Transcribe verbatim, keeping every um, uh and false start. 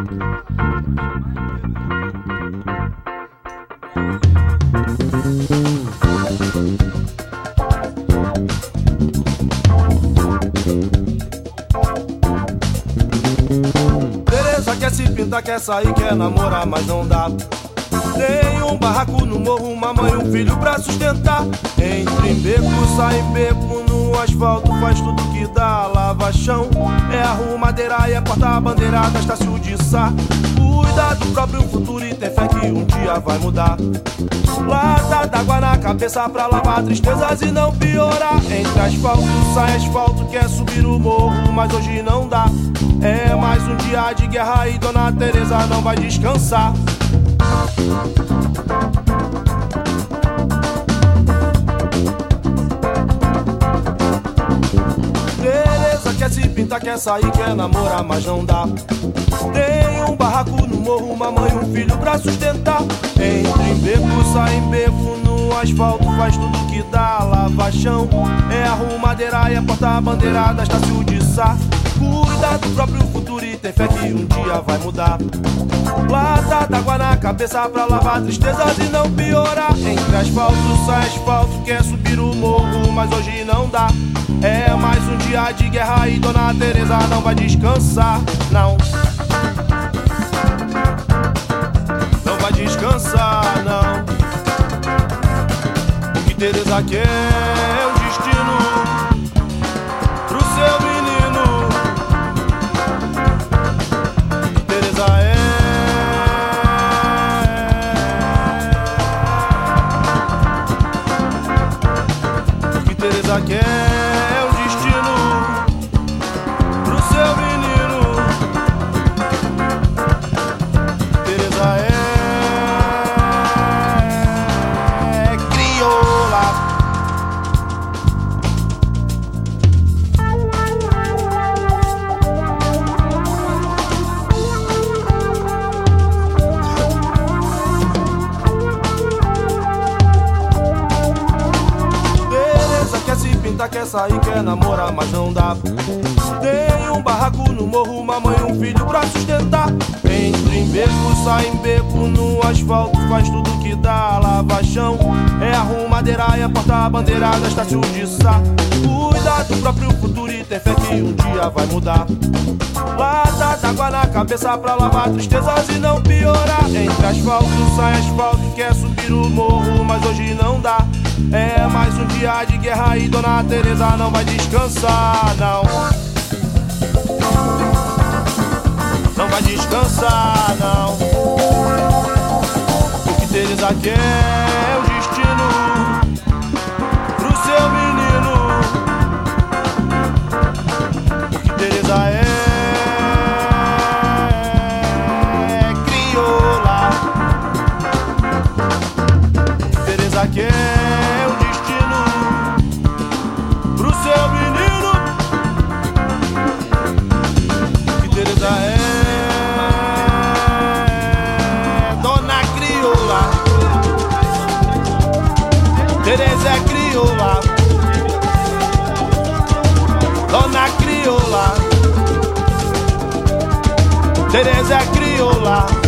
Tereza quer se pintar, quer sair, quer namorar, mas não dá. Tem um barraco no morro, uma mãe e um filho pra sustentar. Entra em beco, sai em beco, no asfalto faz tudo que dá. Lava chão, é arrumadeira e é porta-bandeirada, Estácio de Sá. Cuida do próprio futuro e tem fé que um dia vai mudar. Lata d'água na cabeça pra lavar tristezas e não piorar. Entre asfalto, sai asfalto, quer subir o morro, mas hoje não dá. É mais um dia de guerra e Dona Tereza não vai descansar. Tereza quer se pintar, quer sair, quer namorar, mas não dá. Tem um barraco no morro, uma mãe e um filho pra sustentar. Entra em beco, sai em beco, no asfalto faz tudo que dá. Lava chão, é arrumadeira e é porta-bandeirada, Estácio de Sá. Cuida do próprio futuro e tem fé que um dia vai mudar. Lata d'água na cabeça pra lavar tristezas e não piorar. Entre asfalto, sai asfalto, quer subir o morro, mas hoje não dá. É mais um dia de guerra e Dona Tereza não vai descansar, não. Não vai descansar, não. O que Tereza quer é o destino pro seu menino. O que Tereza é, o que Tereza quer é o destino pro seu menino. Tereza é crioula. Tereza quer se pintar, quer sair, quer namorar, mas não dá. Tem um barraco no morro, uma mãe e um filho pra sustentar. Entra em beco, sai em beco, no asfalto faz tudo que dá. Lava chão, é arrumadeira e é porta-bandeirada, Estácio de Sá. Cuida do próprio futuro e tem fé que um dia vai mudar. Lata d'água na cabeça pra lavar tristezas e não piorar. Entre asfalto, sai asfalto, quer subir o morro, mas hoje não dá. É mais um dia de guerra e Dona Tereza não vai descansar, não. Não vai descansar, não. O que Tereza quer é o destino pro seu menino. O que Tereza é, é crioula. O que Tereza quer é o destino pro seu menino. O que Tereza é Tereza é crioula, Dona crioula. Tereza é crioula.